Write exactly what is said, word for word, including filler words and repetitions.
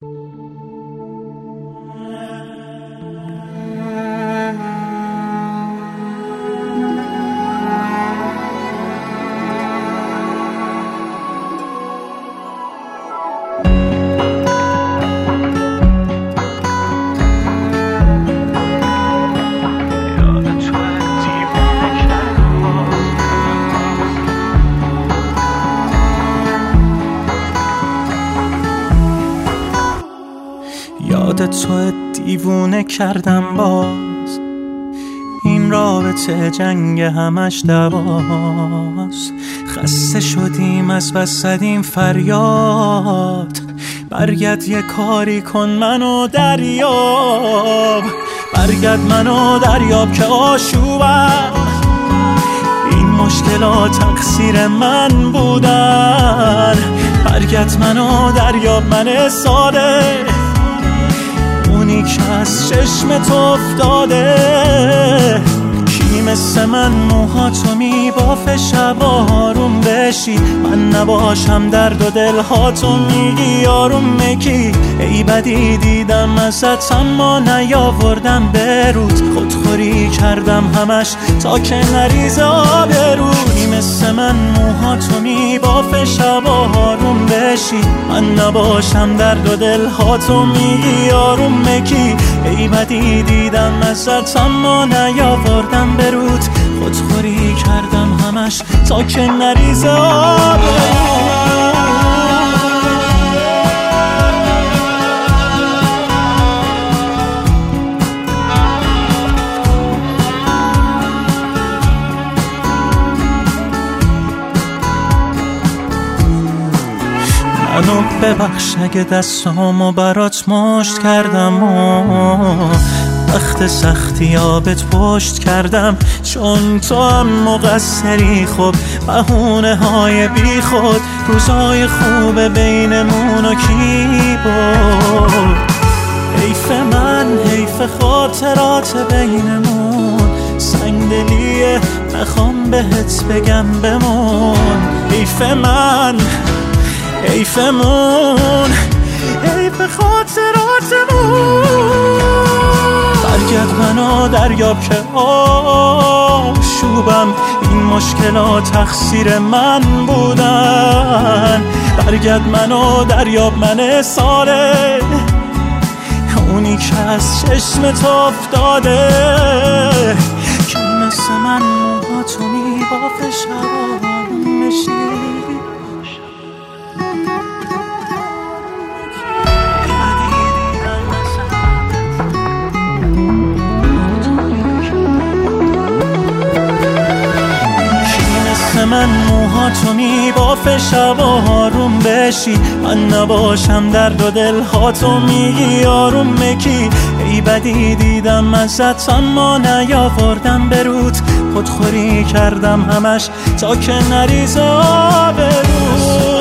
یاد تو دیوونه کردم باز، این رابطه جنگ همش دواست. خسته شدیم از بس زدیم فریاد، برگرد یه کاری کن منو دریاب، برگرد منو دریاب که آشوبم. این مشکلات تقصیر من بودن، برگرد منو دریاب، من ساده اونی که از چشمت افتاده. کی مثل من موهاتو میبافه شب آروم بشی، من نباشم درد و دلهاتو میگی آروم مکی. ای بدی دیدم ازت اما نیاوردم برود، خودخوری کردم همش تا که نریزه آبرود. کی مثل من موهاتو میبافه شب آروم بشی، من نباشم درد و دلهاتو میگی آروم مکی. ای بدی دیدم ازت اما نیاوردم برود، خودخوری کردم همش تا که نریزه آبرود. منو ببخش اگه دستامو برات مشت کردم و وقت سختی آبت پشت کردم، چون تو هم مقصری. خب بهونه های بی خود، روزای خوب بینمونو کی بود؟ حیف من، حیف خاطرات بینمون، سنگدلیه نخوام بهت بگم بمون. حیف من، حیفمون، حیف خاطراتمون. برگرد منو دریاب که آشوبم، این مشکلات تقصیر من بودن. برگرد منو دریاب، من ساله اونی که از چشمت افتاده. کی مثل من موهاتو میبافه شب آروم بشی، من موهاتو میبافه شب آروم بشی، من نباشم درد و دلهاتو میگی آروم مکی. ای بدی دیدم ازت اما نیاوردم برود، خودخوری کردم همش تا که نریزه آبرود.